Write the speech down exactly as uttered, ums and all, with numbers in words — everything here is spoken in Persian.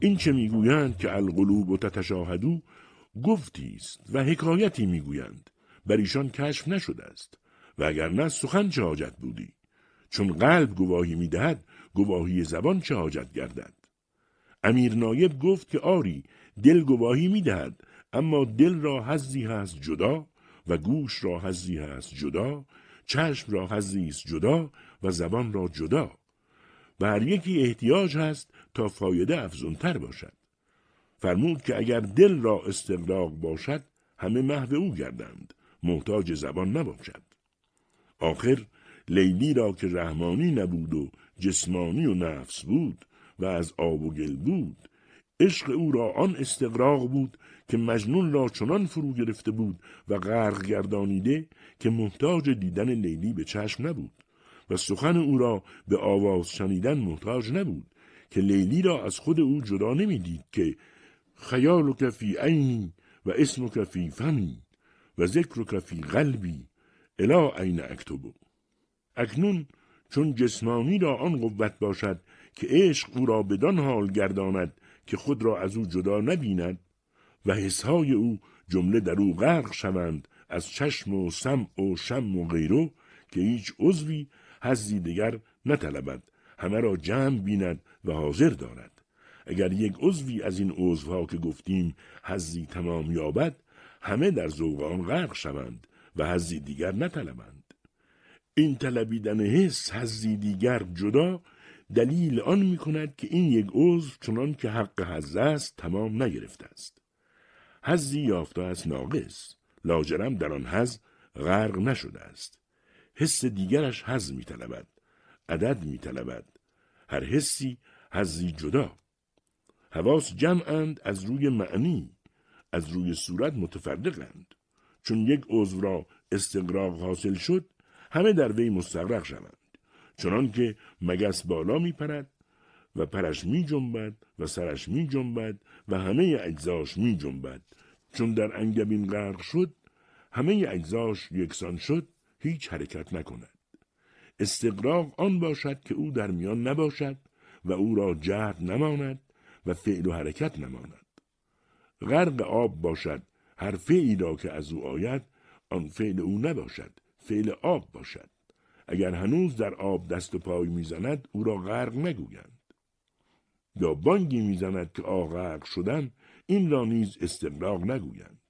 این چه میگویند که القلوب و تتشاهدو گفتی است و حکایتی میگویند بر ایشان کشف نشده است و اگر نه سخن چه حاجت بودی، چون قلب گواهی میدهد گواهی زبان چه حاجت گردد. امیر نایب گفت که آری دل گواهی میدهد، اما دل را حظی هست جدا و گوش را حظی هست جدا، چشم را حظی است جدا و زبان را جدا و هر یکی احتیاج هست تا فایده افزونتر باشد. فرمود که اگر دل را استغراق باشد همه محو او گردند، محتاج زبان نباشد. آخر لیلی را که رحمانی نبود و جسمانی و نفس بود و از آب و گل بود، عشق او را آن استغراق بود که مجنون را چنان فرو گرفته بود و غرق گردانیده که محتاج دیدن لیلی به چشم نبود و سخن او را به آواز شنیدن محتاج نبود که لیلی را از خود او جدا نمیدید که خیالک فی عینی و اسمک فی فمی و ذکرک فی قلبی الی عین اکتبو. اکنون چون جسمانی را آن قوت باشد که عشق او را بدان حال گرداند که خود را از او جدا نبیند و حسهای او جمله در او غرق شوند از چشم و سمع و شم و غیره، که هیچ عضوی حظی دیگر نطلبد، همه را جمع بیند و حاضر دارد. اگر یک عضوی از این عضوها که گفتیم حظی تمام یابد، همه در ذوق آن غرق شوند و حظی دیگر نطلبند. این طلبیدن حس حظی دیگر جدا دلیل آن می کند که این یک عضو چنان که حق حظ است تمام نگرفته است. حظی یافته است ناقص، لاجرم در آن حظ غرق نشده است. حس دیگرش حظ می طلبد، عدد می طلبد، هر حسی حظی جدا. حواس جمعند از روی معنی، از روی صورت متفرقند. چون یک عضو را استغراق حاصل شد، همه در وی مستغرق شوند. چنان که مگس بالا می پرد و پرش می جنبد و سرش می جنبد و همه اجزاش می جنبد. چون در انگبین غرق شد، همه اجزاش یکسان شد، هیچ حرکت نکند. استغراق آن باشد که او در میان نباشد و او را جهت نماند و فعل و حرکت نماند. غرق آب باشد هر فعلی را که از او آید آن فعل او نباشد، فعل آب باشد. اگر هنوز در آب دست و پای میزند او را غرق نگویند. یا بانگی میزند که آه غرق شدن، این را نیز استغراق نگویند.